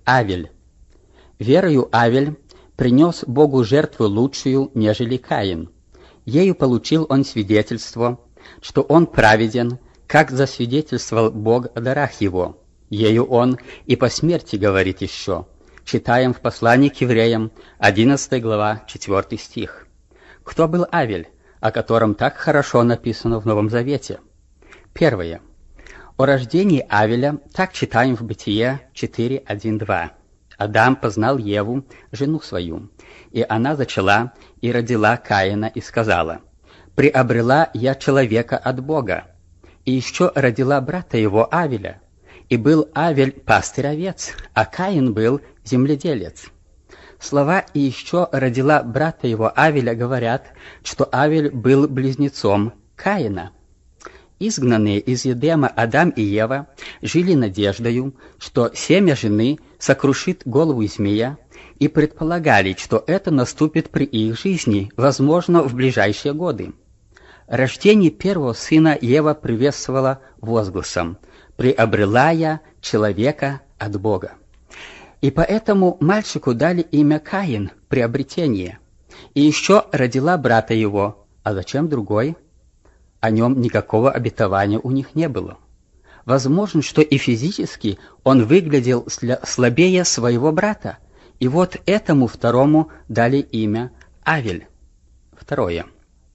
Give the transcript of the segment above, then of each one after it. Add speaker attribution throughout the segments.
Speaker 1: Авель. Верою Авель принес Богу жертву лучшую, нежели Каин. Ею получил он свидетельство, что он праведен, как засвидетельствовал Бог о дарах его. Ею он и по смерти говорит еще. Читаем в послании к евреям, 11 глава, 4 стих. Кто был Авель, о котором так хорошо написано в Новом Завете? Первое. О рождении Авеля так читаем в Бытие 4:1-2. Адам познал Еву, жену свою, и она зачала и родила Каина и сказала: «Приобрела я человека от Бога». И еще родила брата его Авеля. И был Авель пастырь овец, а Каин был земледелец. Слова «и еще родила брата его Авеля» говорят, что Авель был близнецом Каина. Изгнанные из Едема Адам и Ева жили надеждою, что семя жены сокрушит голову змея, и предполагали, что это наступит при их жизни, возможно, в ближайшие годы. Рождение первого сына Ева приветствовала возгласом: «Приобрела я человека от Бога». И поэтому мальчику дали имя Каин, приобретение. И еще родила брата его. А зачем другой? О нем никакого обетования у них не было. Возможно, что и физически он выглядел слабее своего брата. И вот этому второму дали имя Авель. Второе.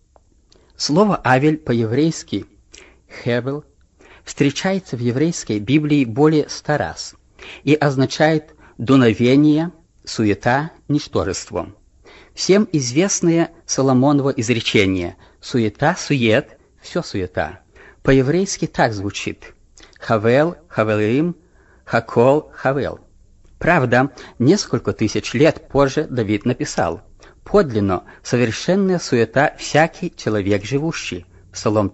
Speaker 1: Слово «Авель» по-еврейски «хевел» встречается в еврейской Библии более 100 раз и означает дуновение, суета, ничтожество. Всем известное Соломоново изречение «суета-сует, все суета». По-еврейски так звучит: «хавел, хавелим, хакол, хавел». Правда, несколько тысяч лет позже Давид написал: «Подлинно совершенная суета всякий человек живущий». Псалом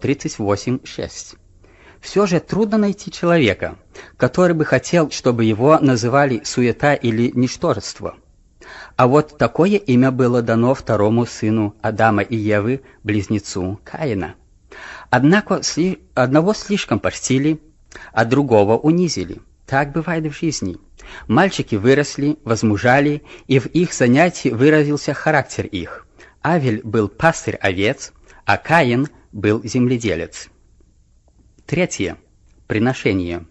Speaker 1: 38:6. Все же трудно найти человека, который бы хотел, чтобы его называли суета или ничтожество. А вот такое имя было дано второму сыну Адама и Евы, близнецу Каина. Однако одного слишком почтили, а другого унизили. Так бывает в жизни. Мальчики выросли, возмужали, и в их занятии выразился характер их. Авель был пастырь овец, а Каин был земледелец. Третье. Приношение.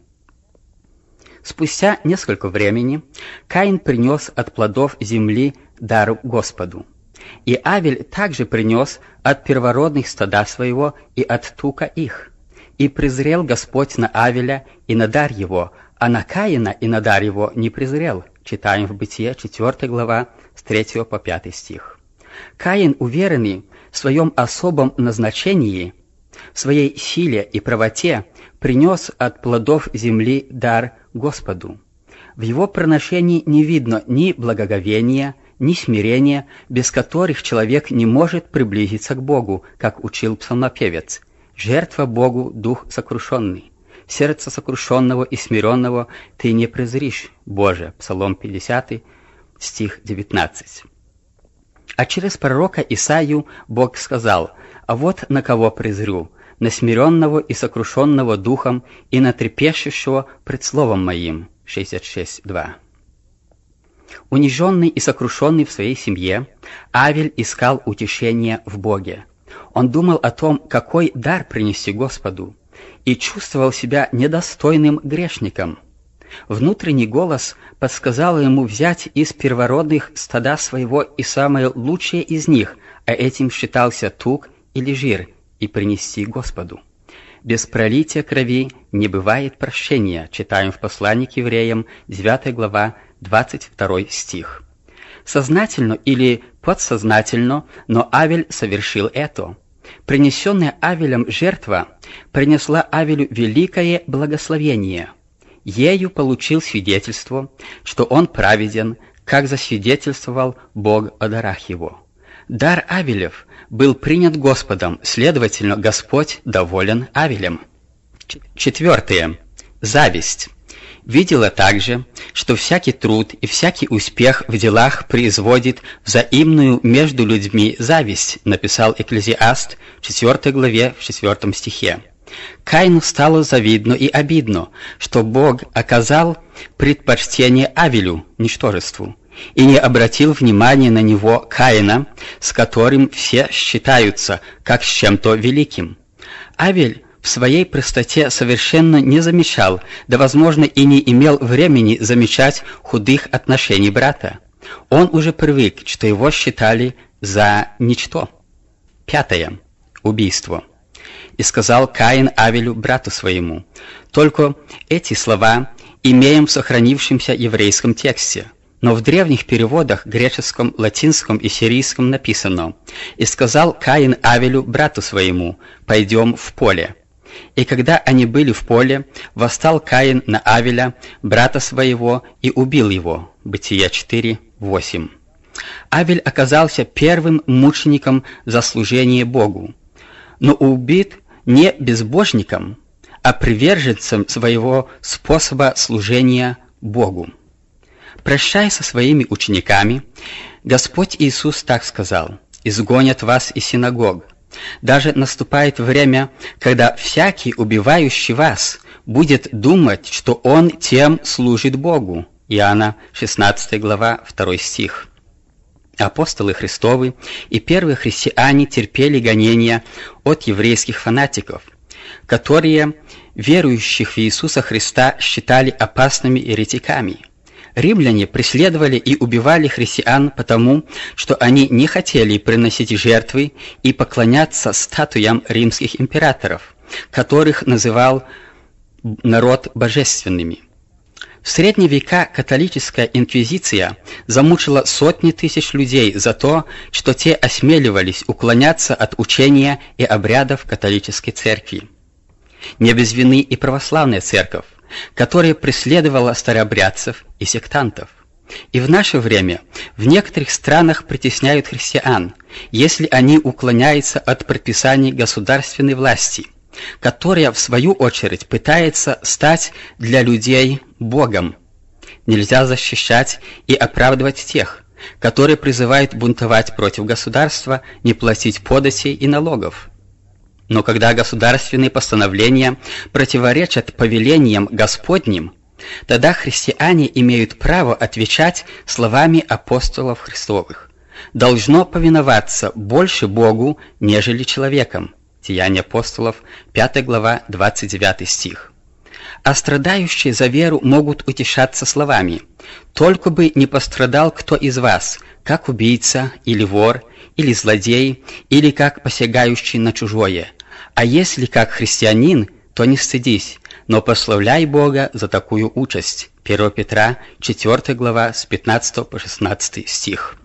Speaker 1: Спустя несколько времени Каин принес от плодов земли дар Господу. И Авель также принес от первородных стада своего и от тука их. И презрел Господь на Авеля и на дар его, а на Каина и на дар его не презрел. Читаем в Бытие 4 глава с 3 по 5 стих. Каин, уверенный в своем особом назначении, в своей силе и правоте, принес от плодов земли дар Господу. В его приношении не видно ни благоговения, ни смирения, без которых человек не может приблизиться к Богу, как учил псалмопевец. «Жертва Богу дух сокрушенный, сердце сокрушенного и смиренного ты не презришь, Боже». Псалом 50, стих 19. А через пророка Исаию Бог сказал: «А вот на кого презрю, на смиренного и сокрушенного духом и на трепещущего пред словом моим». 66:2. Униженный и сокрушенный в своей семье, Авель искал утешения в Боге. Он думал о том, какой дар принести Господу, и чувствовал себя недостойным грешником. Внутренний голос подсказал ему взять из первородных стада своего и самое лучшее из них, а этим считался тук или жир, и принести Господу. Без пролития крови не бывает прощения, читаем в послании к евреям, 9 глава, 22 стих. Сознательно или подсознательно, но Авель совершил это. Принесенная Авелем жертва принесла Авелю великое благословение. Ею получил свидетельство, что он праведен, как засвидетельствовал Бог о дарах его. Дар Авелев был принят Господом, следовательно, Господь доволен Авелем. Четвертое. Зависть. Видела также, что всякий труд и всякий успех в делах производит взаимную между людьми зависть, написал Экклезиаст в 4 главе в 4 стихе. Каину стало завидно и обидно, что Бог оказал предпочтение Авелю, ничтожеству, и не обратил внимания на него Каина, с которым все считаются как с чем-то великим. Авель в своей простоте совершенно не замечал, да, возможно, и не имел времени замечать худых отношений брата. Он уже привык, что его считали за ничто. 5. Убийство. «И сказал Каин Авелю, брату своему». Только эти слова имеем в сохранившемся еврейском тексте. Но в древних переводах, греческом, латинском и сирийском написано: «И сказал Каин Авелю, брату своему, пойдем в поле». И когда они были в поле, восстал Каин на Авеля, брата своего, и убил его. Бытие 4:8. Авель оказался первым мучеником за служение Богу, но убит не безбожником, а приверженцем своего способа служения Богу. Прощаясь со своими учениками, Господь Иисус так сказал: «Изгонят вас из синагог». Даже наступает время, когда всякий, убивающий вас, будет думать, что он тем служит Богу. Иоанна 16 глава 2 стих. Апостолы Христовы и первые христиане терпели гонения от еврейских фанатиков, которые верующих в Иисуса Христа считали опасными еретиками. Римляне преследовали и убивали христиан потому, что они не хотели приносить жертвы и поклоняться статуям римских императоров, которых называл народ божественными. В средние века католическая инквизиция замучила сотни тысяч людей за то, что те осмеливались уклоняться от учения и обрядов католической церкви. Не без вины и православная церковь, которая преследовала старообрядцев и сектантов. И в наше время в некоторых странах притесняют христиан, если они уклоняются от предписаний государственной власти, которая, в свою очередь, пытается стать для людей Богом. Нельзя защищать и оправдывать тех, которые призывают бунтовать против государства, не платить податей и налогов. Но когда государственные постановления противоречат повелениям Господним, тогда христиане имеют право отвечать словами апостолов Христовых: «Должно повиноваться больше Богу, нежели человеком». Деяния апостолов, 5 глава, 29 стих. А страдающие за веру могут утешаться словами: «Только бы не пострадал кто из вас, как убийца или вор, или злодей, или как посягающий на чужое. А если как христианин, то не стыдись, но прославляй Бога за такую участь». 1 Петра, 4 глава, с 15 по 16 стих.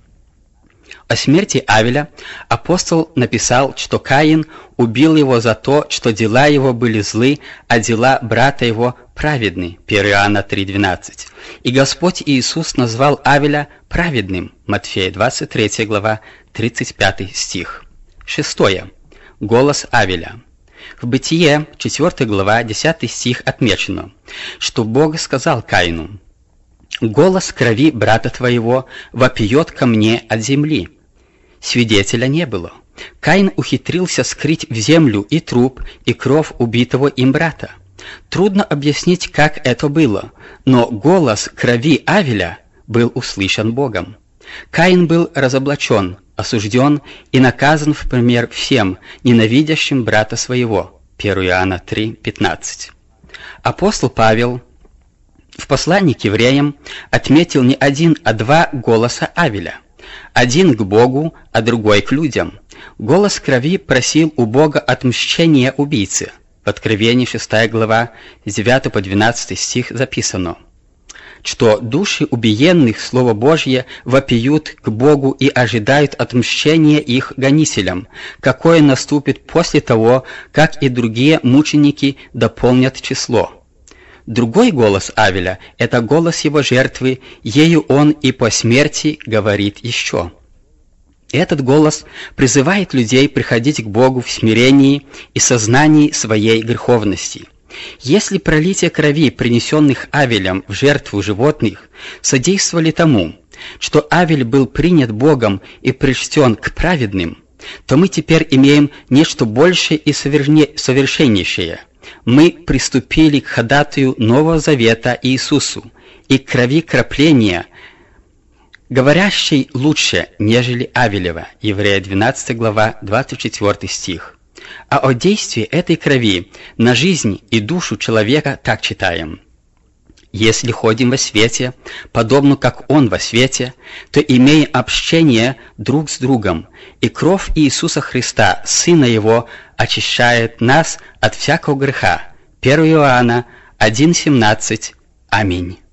Speaker 1: О смерти Авеля апостол написал, что Каин убил его за то, что дела его были злы, а дела брата его праведны. 1 Иоанна 3:12. И Господь Иисус назвал Авеля праведным. Матфея 23 глава, 35 стих. 6. Голос Авеля. В Бытие 4 глава, 10 стих отмечено, что Бог сказал Каину: «Голос крови брата твоего вопиет ко мне от земли». Свидетеля не было. Каин ухитрился скрыть в землю и труп, и кровь убитого им брата. Трудно объяснить, как это было, но голос крови Авеля был услышан Богом. Каин был разоблачен, осужден и наказан в пример всем, ненавидящим брата своего. 1 Иоанна 3:15. Апостол Павел в послании к евреям отметил не один, а два голоса Авеля. Один к Богу, а другой к людям. Голос крови просил у Бога отмщения убийцы. В Откровении 6 глава, с 9 по 12 стих записано, что души убиенных Слово Божье вопиют к Богу и ожидают отмщения их гонителям, какое наступит после того, как и другие мученики дополнят число. Другой голос Авеля – это голос его жертвы, ею он и по смерти говорит еще. Этот голос призывает людей приходить к Богу в смирении и сознании своей греховности. Если пролитие крови, принесенных Авелем в жертву животных, содействовали тому, что Авель был принят Богом и причтен к праведным, то мы теперь имеем нечто большее и совершеннейшее. Мы приступили к ходатаю Нового Завета Иисусу и к крови крапления, говорящей лучше, нежели Авелева. Еврея 12 глава, 24 стих. А о действии этой крови на жизнь и душу человека так читаем. «Если ходим во свете, подобно как Он во свете, то имеем общение друг с другом, и кровь Иисуса Христа, Сына Его, очищает нас от всякого греха». 1 Иоанна 1,17. Аминь.